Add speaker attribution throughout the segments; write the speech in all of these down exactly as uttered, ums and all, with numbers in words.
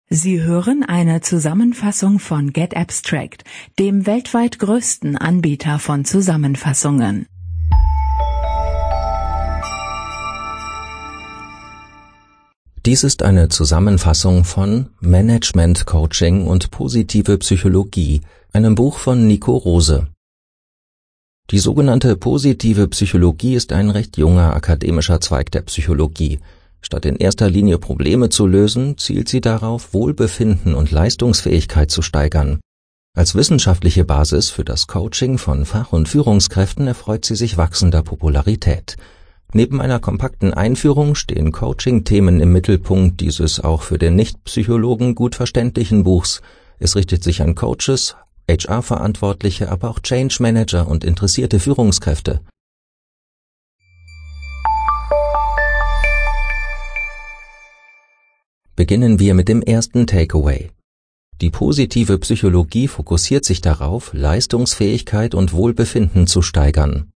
Speaker 1: Sie hören eine Zusammenfassung von Get Abstract, dem weltweit größten Anbieter von Zusammenfassungen.
Speaker 2: Dies ist eine Zusammenfassung von Management Coaching und positive Psychologie, einem Buch von Nico Rose. Die sogenannte positive Psychologie ist ein recht junger akademischer Zweig der Psychologie. Statt in erster Linie Probleme zu lösen, zielt sie darauf, Wohlbefinden und Leistungsfähigkeit zu steigern. Als wissenschaftliche Basis für das Coaching von Fach- und Führungskräften erfreut sie sich wachsender Popularität. Neben einer kompakten Einführung stehen Coaching-Themen im Mittelpunkt dieses auch für den Nicht-Psychologen gut verständlichen Buchs. Es richtet sich an Coaches, H R-Verantwortliche, aber auch Change-Manager und interessierte Führungskräfte. Beginnen wir mit dem ersten Takeaway. Die positive Psychologie fokussiert sich darauf, Leistungsfähigkeit und Wohlbefinden zu steigern.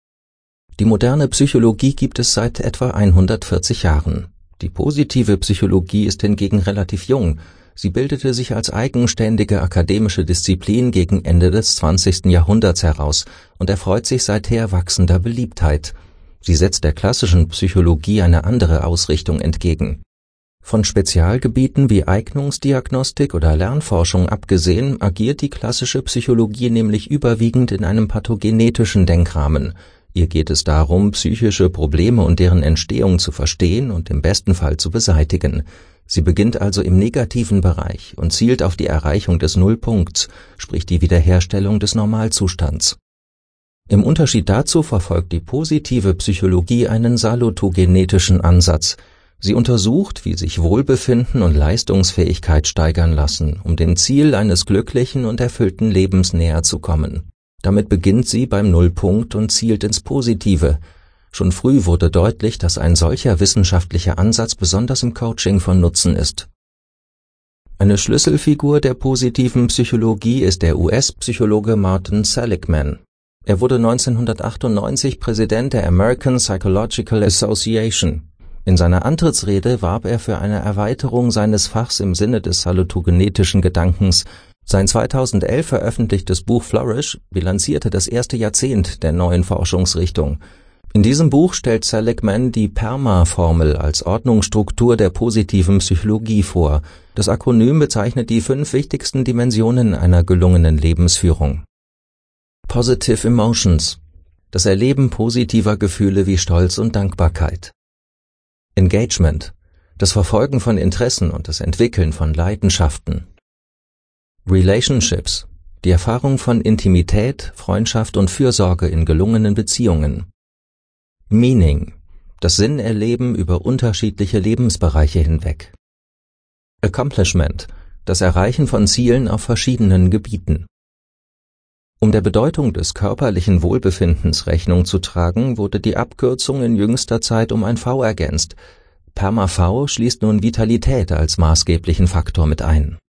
Speaker 2: Die moderne Psychologie gibt es seit etwa hundertvierzig Jahren. Die positive Psychologie ist hingegen relativ jung. Sie bildete sich als eigenständige akademische Disziplin gegen Ende des zwanzigsten Jahrhunderts heraus und erfreut sich seither wachsender Beliebtheit. Sie setzt der klassischen Psychologie eine andere Ausrichtung entgegen. Von Spezialgebieten wie Eignungsdiagnostik oder Lernforschung abgesehen, agiert die klassische Psychologie nämlich überwiegend in einem pathogenetischen Denkrahmen. Ihr geht es darum, psychische Probleme und deren Entstehung zu verstehen und im besten Fall zu beseitigen. Sie beginnt also im negativen Bereich und zielt auf die Erreichung des Nullpunkts, sprich die Wiederherstellung des Normalzustands. Im Unterschied dazu verfolgt die positive Psychologie einen salutogenetischen Ansatz. Sie untersucht, wie sich Wohlbefinden und Leistungsfähigkeit steigern lassen, um dem Ziel eines glücklichen und erfüllten Lebens näher zu kommen. Damit beginnt sie beim Nullpunkt und zielt ins Positive. Schon früh wurde deutlich, dass ein solcher wissenschaftlicher Ansatz besonders im Coaching von Nutzen ist. Eine Schlüsselfigur der positiven Psychologie ist der U S-Psychologe Martin Seligman. Er wurde neunzehnhundertachtundneunzig Präsident der American Psychological Association. In seiner Antrittsrede warb er für eine Erweiterung seines Fachs im Sinne des salutogenetischen Gedankens. Sein zweitausendelf veröffentlichtes Buch Flourish bilanzierte das erste Jahrzehnt der neuen Forschungsrichtung. In diesem Buch stellt Seligman die PERMA-Formel als Ordnungsstruktur der positiven Psychologie vor. Das Akronym bezeichnet die fünf wichtigsten Dimensionen einer gelungenen Lebensführung. Positive Emotions, das Erleben positiver Gefühle wie Stolz und Dankbarkeit. Engagement, das Verfolgen von Interessen und das Entwickeln von Leidenschaften. Relationships, die Erfahrung von Intimität, Freundschaft und Fürsorge in gelungenen Beziehungen. Meaning, das Sinnerleben über unterschiedliche Lebensbereiche hinweg. Accomplishment, das Erreichen von Zielen auf verschiedenen Gebieten. Um der Bedeutung des körperlichen Wohlbefindens Rechnung zu tragen, wurde die Abkürzung in jüngster Zeit um ein V ergänzt. PERMA-V schließt nun Vitalität als maßgeblichen Faktor mit ein.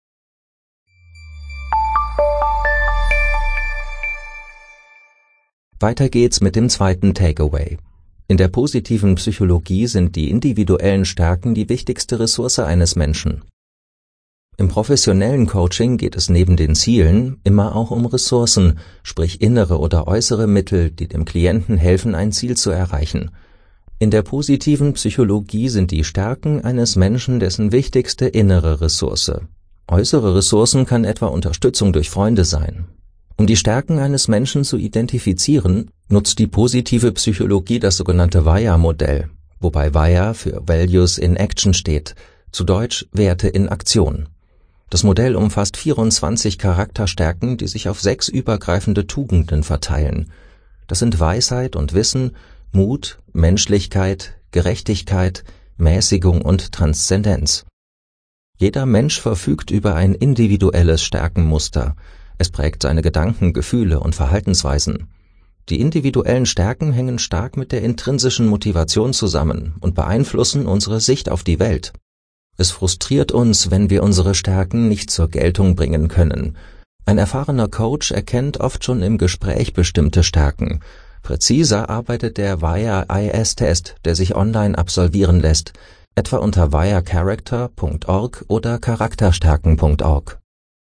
Speaker 2: Weiter geht's mit dem zweiten Takeaway. In der positiven Psychologie sind die individuellen Stärken die wichtigste Ressource eines Menschen. Im professionellen Coaching geht es neben den Zielen immer auch um Ressourcen, sprich innere oder äußere Mittel, die dem Klienten helfen, ein Ziel zu erreichen. In der positiven Psychologie sind die Stärken eines Menschen dessen wichtigste innere Ressource. Äußere Ressourcen kann etwa Unterstützung durch Freunde sein. Um die Stärken eines Menschen zu identifizieren, nutzt die positive Psychologie das sogenannte V I A-Modell, wobei V I A für Values in Action steht, zu Deutsch Werte in Aktion. Das Modell umfasst vierundzwanzig Charakterstärken, die sich auf sechs übergreifende Tugenden verteilen. Das sind Weisheit und Wissen, Mut, Menschlichkeit, Gerechtigkeit, Mäßigung und Transzendenz. Jeder Mensch verfügt über ein individuelles Stärkenmuster. Es prägt seine Gedanken, Gefühle und Verhaltensweisen. Die individuellen Stärken hängen stark mit der intrinsischen Motivation zusammen und beeinflussen unsere Sicht auf die Welt. Es frustriert uns, wenn wir unsere Stärken nicht zur Geltung bringen können. Ein erfahrener Coach erkennt oft schon im Gespräch bestimmte Stärken. Präziser arbeitet der V I A I S-Test, der sich online absolvieren lässt. etwa unter wirecharacter punkt org oder charakterstärken punkt org.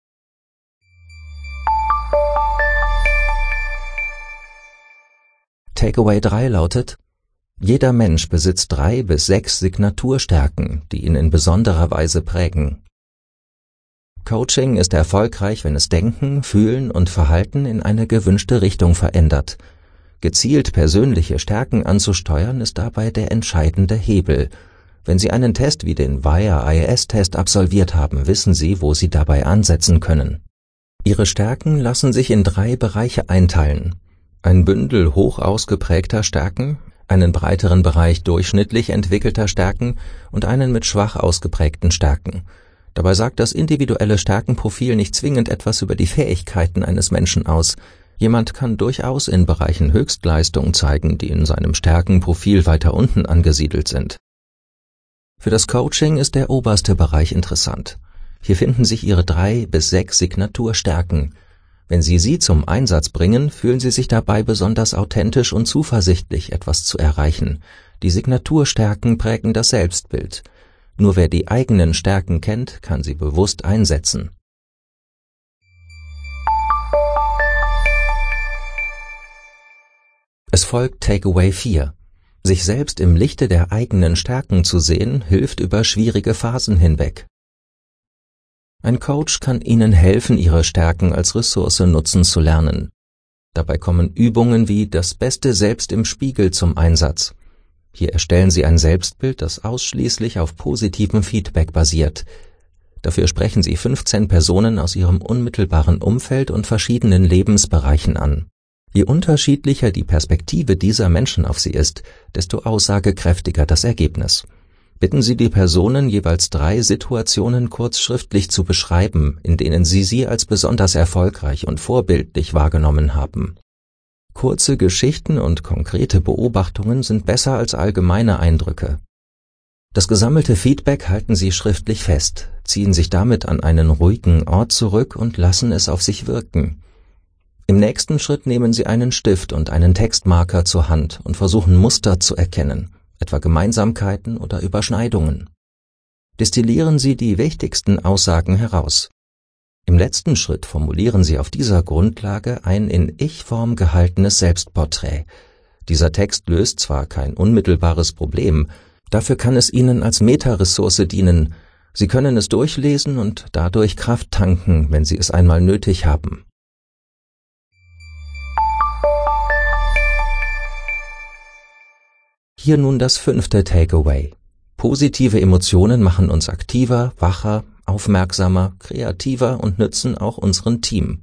Speaker 2: Takeaway drei lautet: Jeder Mensch besitzt drei bis sechs Signaturstärken, die ihn in besonderer Weise prägen. Coaching ist erfolgreich, wenn es Denken, Fühlen und Verhalten in eine gewünschte Richtung verändert. Gezielt persönliche Stärken anzusteuern ist dabei der entscheidende Hebel. Wenn Sie einen Test wie den W I R I S-Test absolviert haben, wissen Sie, wo Sie dabei ansetzen können. Ihre Stärken lassen sich in drei Bereiche einteilen: ein Bündel hoch ausgeprägter Stärken, einen breiteren Bereich durchschnittlich entwickelter Stärken und einen mit schwach ausgeprägten Stärken. Dabei sagt das individuelle Stärkenprofil nicht zwingend etwas über die Fähigkeiten eines Menschen aus. Jemand kann durchaus in Bereichen Höchstleistung zeigen, die in seinem Stärkenprofil weiter unten angesiedelt sind. Für das Coaching ist der oberste Bereich interessant. Hier finden sich Ihre drei bis sechs Signaturstärken. Wenn Sie sie zum Einsatz bringen, fühlen Sie sich dabei besonders authentisch und zuversichtlich, etwas zu erreichen. Die Signaturstärken prägen das Selbstbild. Nur wer die eigenen Stärken kennt, kann sie bewusst einsetzen. Es folgt Takeaway vier. Sich selbst im Lichte der eigenen Stärken zu sehen, hilft über schwierige Phasen hinweg. Ein Coach kann Ihnen helfen, Ihre Stärken als Ressource nutzen zu lernen. Dabei kommen Übungen wie das beste Selbst im Spiegel zum Einsatz. Hier erstellen Sie ein Selbstbild, das ausschließlich auf positivem Feedback basiert. Dafür sprechen Sie fünfzehn Personen aus Ihrem unmittelbaren Umfeld und verschiedenen Lebensbereichen an. Je unterschiedlicher die Perspektive dieser Menschen auf sie ist, desto aussagekräftiger das Ergebnis. Bitten Sie die Personen, jeweils drei Situationen kurz schriftlich zu beschreiben, in denen Sie sie als besonders erfolgreich und vorbildlich wahrgenommen haben. Kurze Geschichten und konkrete Beobachtungen sind besser als allgemeine Eindrücke. Das gesammelte Feedback halten Sie schriftlich fest, ziehen sich damit an einen ruhigen Ort zurück und lassen es auf sich wirken. Im nächsten Schritt nehmen Sie einen Stift und einen Textmarker zur Hand und versuchen Muster zu erkennen, etwa Gemeinsamkeiten oder Überschneidungen. Destillieren Sie die wichtigsten Aussagen heraus. Im letzten Schritt formulieren Sie auf dieser Grundlage ein in Ich-Form gehaltenes Selbstporträt. Dieser Text löst zwar kein unmittelbares Problem, dafür kann es Ihnen als Meta-Ressource dienen. Sie können es durchlesen und dadurch Kraft tanken, wenn Sie es einmal nötig haben. Hier nun das fünfte Takeaway. Positive Emotionen machen uns aktiver, wacher, aufmerksamer, kreativer und nützen auch unserem Team.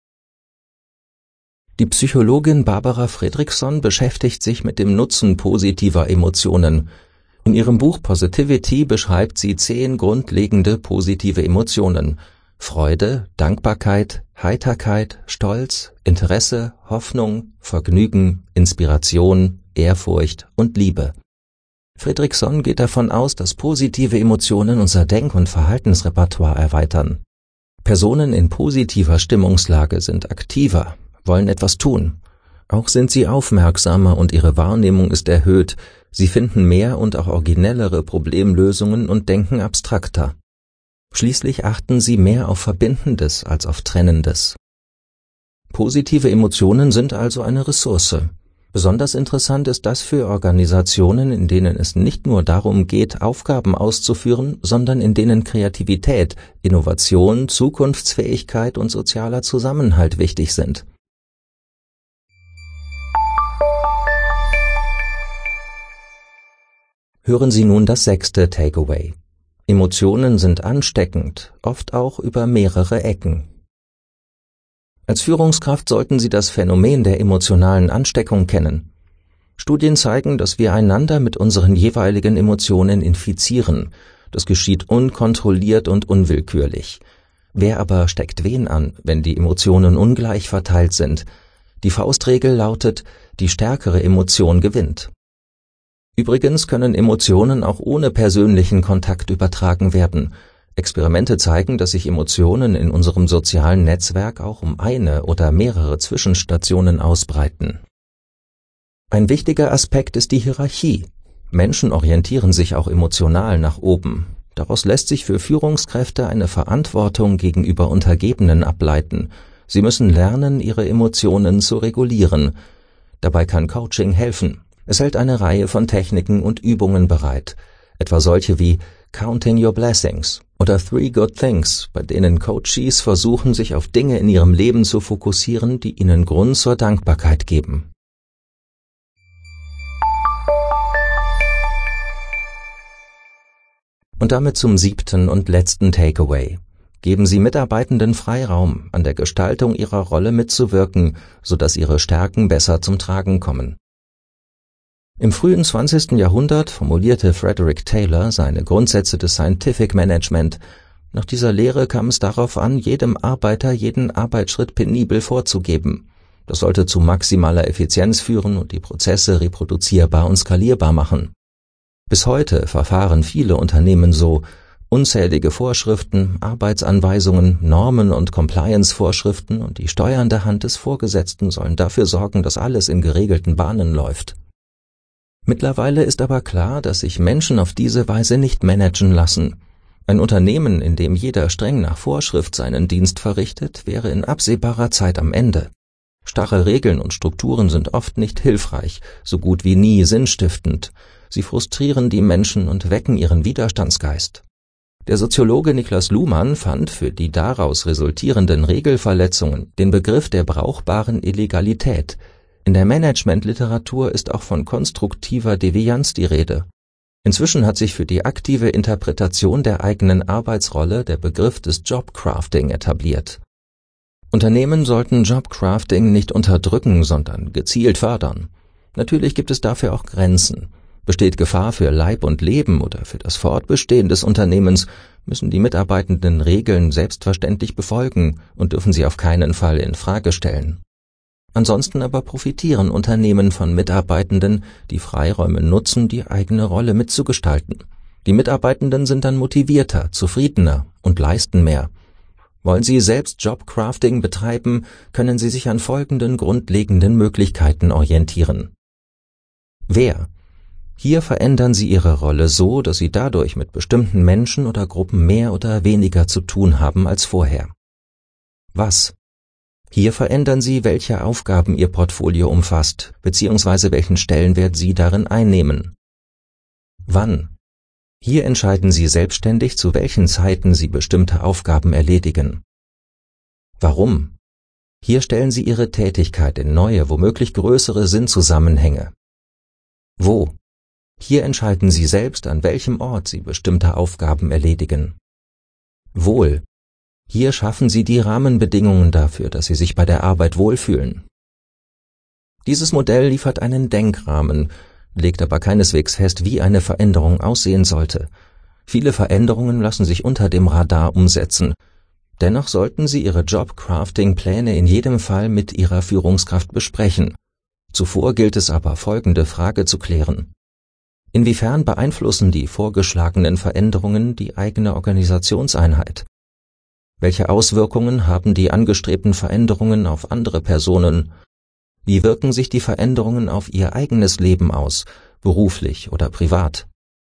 Speaker 2: Die Psychologin Barbara Fredrickson beschäftigt sich mit dem Nutzen positiver Emotionen. In ihrem Buch Positivity beschreibt sie zehn grundlegende positive Emotionen: Freude, Dankbarkeit, Heiterkeit, Stolz, Interesse, Hoffnung, Vergnügen, Inspiration, Ehrfurcht und Liebe. Fredrickson geht davon aus, dass positive Emotionen unser Denk- und Verhaltensrepertoire erweitern. Personen in positiver Stimmungslage sind aktiver, wollen etwas tun. Auch sind sie aufmerksamer und ihre Wahrnehmung ist erhöht. Sie finden mehr und auch originellere Problemlösungen und denken abstrakter. Schließlich achten sie mehr auf Verbindendes als auf Trennendes. Positive Emotionen sind also eine Ressource. Besonders interessant ist das für Organisationen, in denen es nicht nur darum geht, Aufgaben auszuführen, sondern in denen Kreativität, Innovation, Zukunftsfähigkeit und sozialer Zusammenhalt wichtig sind. Hören Sie nun das sechste Takeaway. Emotionen sind ansteckend, oft auch über mehrere Ecken. Als Führungskraft sollten Sie das Phänomen der emotionalen Ansteckung kennen. Studien zeigen, dass wir einander mit unseren jeweiligen Emotionen infizieren. Das geschieht unkontrolliert und unwillkürlich. Wer aber steckt wen an, wenn die Emotionen ungleich verteilt sind? Die Faustregel lautet, die stärkere Emotion gewinnt. Übrigens können Emotionen auch ohne persönlichen Kontakt übertragen werden. Experimente zeigen, dass sich Emotionen in unserem sozialen Netzwerk auch um eine oder mehrere Zwischenstationen ausbreiten. Ein wichtiger Aspekt ist die Hierarchie. Menschen orientieren sich auch emotional nach oben. Daraus lässt sich für Führungskräfte eine Verantwortung gegenüber Untergebenen ableiten. Sie müssen lernen, ihre Emotionen zu regulieren. Dabei kann Coaching helfen. Es hält eine Reihe von Techniken und Übungen bereit, etwa solche wie Counting Your Blessings oder Three Good Things, bei denen Coaches versuchen, sich auf Dinge in ihrem Leben zu fokussieren, die ihnen Grund zur Dankbarkeit geben. Und damit zum siebten und letzten Takeaway. Geben Sie Mitarbeitenden Freiraum, an der Gestaltung ihrer Rolle mitzuwirken, sodass ihre Stärken besser zum Tragen kommen. Im frühen zwanzigsten Jahrhundert formulierte Frederick Taylor seine Grundsätze des Scientific Management. Nach dieser Lehre kam es darauf an, jedem Arbeiter jeden Arbeitsschritt penibel vorzugeben. Das sollte zu maximaler Effizienz führen und die Prozesse reproduzierbar und skalierbar machen. Bis heute verfahren viele Unternehmen so. Unzählige Vorschriften, Arbeitsanweisungen, Normen und Compliance-Vorschriften und die steuernde Hand des Vorgesetzten sollen dafür sorgen, dass alles in geregelten Bahnen läuft. Mittlerweile ist aber klar, dass sich Menschen auf diese Weise nicht managen lassen. Ein Unternehmen, in dem jeder streng nach Vorschrift seinen Dienst verrichtet, wäre in absehbarer Zeit am Ende. Starre Regeln und Strukturen sind oft nicht hilfreich, so gut wie nie sinnstiftend. Sie frustrieren die Menschen und wecken ihren Widerstandsgeist. Der Soziologe Niklas Luhmann fand für die daraus resultierenden Regelverletzungen den Begriff der brauchbaren Illegalität. In der Managementliteratur ist auch von konstruktiver Devianz die Rede. Inzwischen hat sich für die aktive Interpretation der eigenen Arbeitsrolle der Begriff des Jobcrafting etabliert. Unternehmen sollten Jobcrafting nicht unterdrücken, sondern gezielt fördern. Natürlich gibt es dafür auch Grenzen. Besteht Gefahr für Leib und Leben oder für das Fortbestehen des Unternehmens, müssen die Mitarbeitenden Regeln selbstverständlich befolgen und dürfen sie auf keinen Fall in Frage stellen. Ansonsten aber profitieren Unternehmen von Mitarbeitenden, die Freiräume nutzen, die eigene Rolle mitzugestalten. Die Mitarbeitenden sind dann motivierter, zufriedener und leisten mehr. Wollen Sie selbst Jobcrafting betreiben, können Sie sich an folgenden grundlegenden Möglichkeiten orientieren. Wer? Hier verändern Sie Ihre Rolle so, dass Sie dadurch mit bestimmten Menschen oder Gruppen mehr oder weniger zu tun haben als vorher. Was? Hier verändern Sie, welche Aufgaben Ihr Portfolio umfasst, beziehungsweise welchen Stellenwert Sie darin einnehmen. Wann? Hier entscheiden Sie selbstständig, zu welchen Zeiten Sie bestimmte Aufgaben erledigen. Warum? Hier stellen Sie Ihre Tätigkeit in neue, womöglich größere Sinnzusammenhänge. Wo? Hier entscheiden Sie selbst, an welchem Ort Sie bestimmte Aufgaben erledigen. Wohl. Hier schaffen Sie die Rahmenbedingungen dafür, dass Sie sich bei der Arbeit wohlfühlen. Dieses Modell liefert einen Denkrahmen, legt aber keineswegs fest, wie eine Veränderung aussehen sollte. Viele Veränderungen lassen sich unter dem Radar umsetzen. Dennoch sollten Sie Ihre Jobcrafting-Pläne in jedem Fall mit Ihrer Führungskraft besprechen. Zuvor gilt es aber, folgende Frage zu klären. Inwiefern beeinflussen die vorgeschlagenen Veränderungen die eigene Organisationseinheit? Welche Auswirkungen haben die angestrebten Veränderungen auf andere Personen? Wie wirken sich die Veränderungen auf Ihr eigenes Leben aus, beruflich oder privat?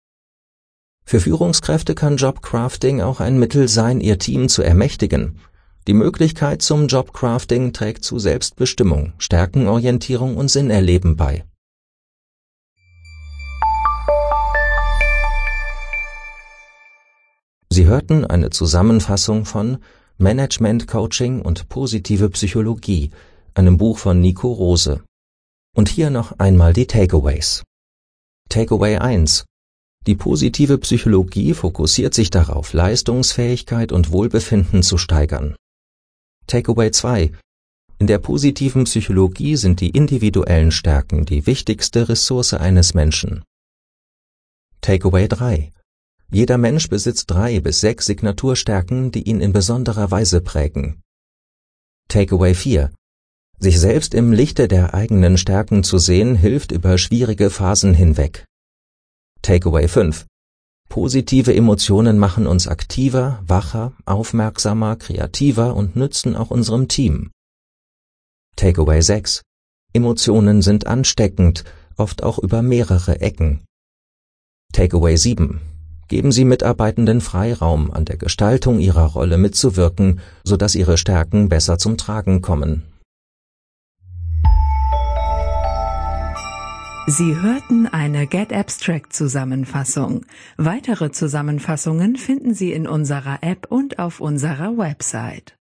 Speaker 2: Für Führungskräfte kann Jobcrafting auch ein Mittel sein, ihr Team zu ermächtigen. Die Möglichkeit zum Jobcrafting trägt zu Selbstbestimmung, Stärkenorientierung und Sinnerleben bei. Sie hörten eine Zusammenfassung von Management Coaching und positive Psychologie, einem Buch von Nico Rose. Und hier noch einmal die Takeaways. Takeaway eins. Die positive Psychologie fokussiert sich darauf, Leistungsfähigkeit und Wohlbefinden zu steigern. Takeaway zwei. In der positiven Psychologie sind die individuellen Stärken die wichtigste Ressource eines Menschen. Takeaway drei. Jeder Mensch besitzt drei bis sechs Signaturstärken, die ihn in besonderer Weise prägen. Takeaway vier. Sich selbst im Lichte der eigenen Stärken zu sehen, hilft über schwierige Phasen hinweg. Takeaway fünf. Positive Emotionen machen uns aktiver, wacher, aufmerksamer, kreativer und nützen auch unserem Team. Takeaway sechs. Emotionen sind ansteckend, oft auch über mehrere Ecken. Takeaway sieben. Geben Sie Mitarbeitenden Freiraum, an der Gestaltung ihrer Rolle mitzuwirken, sodass ihre Stärken besser zum Tragen kommen.
Speaker 1: Sie hörten eine Get Abstract Zusammenfassung. Weitere Zusammenfassungen finden Sie in unserer App und auf unserer Website.